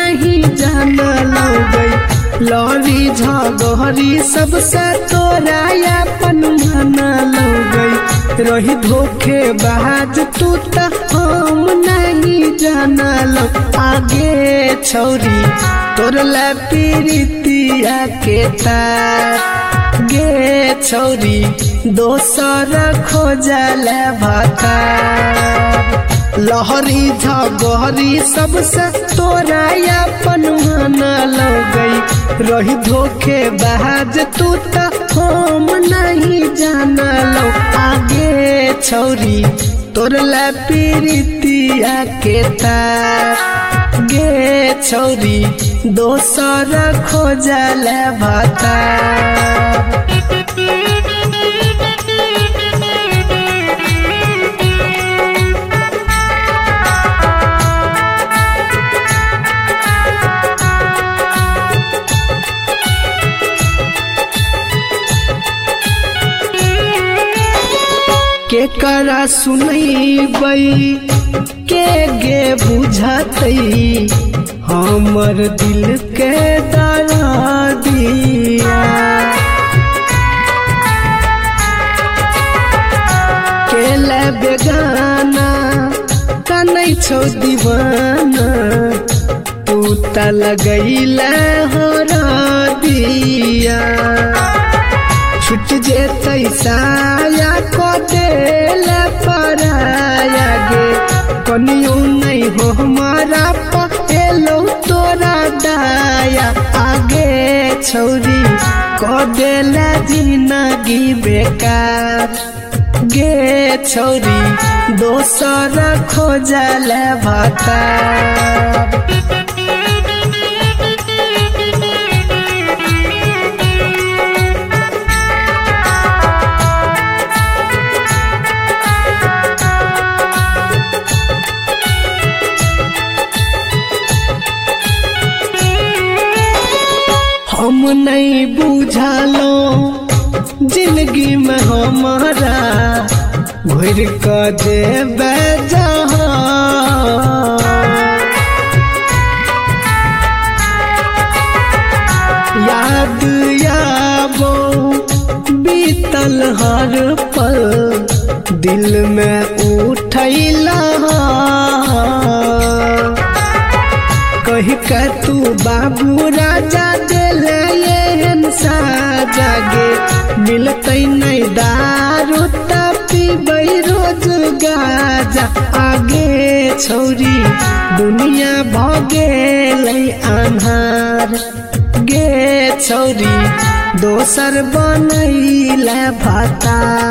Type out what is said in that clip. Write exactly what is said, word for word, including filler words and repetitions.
नहीं जाना लो गई लॉरी झगहरी सबसे तोरा अपन माना लो गई रही धोखे बाज तू तो हम नहीं जाना लो आगे छौरी तोरला पीरितिया के तार गे छौरी दोसर खोजले भाता लहरी झगहरी सबसे तोरा अपन माना लो गई रही धोखे बाज तू तो हम नहीं जाना लो आगे छौरी तोरला पीरितिया के तार गे छौरी दोसर खोजले भाता के करा सुनैबै के गे बुझतै हमर दिल के दर्दिया के ले बेगाना कनै छौ दीवाना तू त लगैले हो दिया छुट जेतै साया को देले पराया गे कनियो नहीं हो हमारा पहेलो तोरा दाया आगे छौरी को देले जिंदगी बेकार गे छौरी दोसर खोजले भाता हम नहीं बुझलो जिंदगी में हमारा घुर कर देवे जहाँ याद याबो बीतल हर पल दिल में उठैला कही के तू बाबू राजा दिले जागे मिलतै नहीं दारू त पीबै रोज गाजा आगे छौरी दुनिया भगेलै अन्हार गे छौरी दोसर बनैले भाता।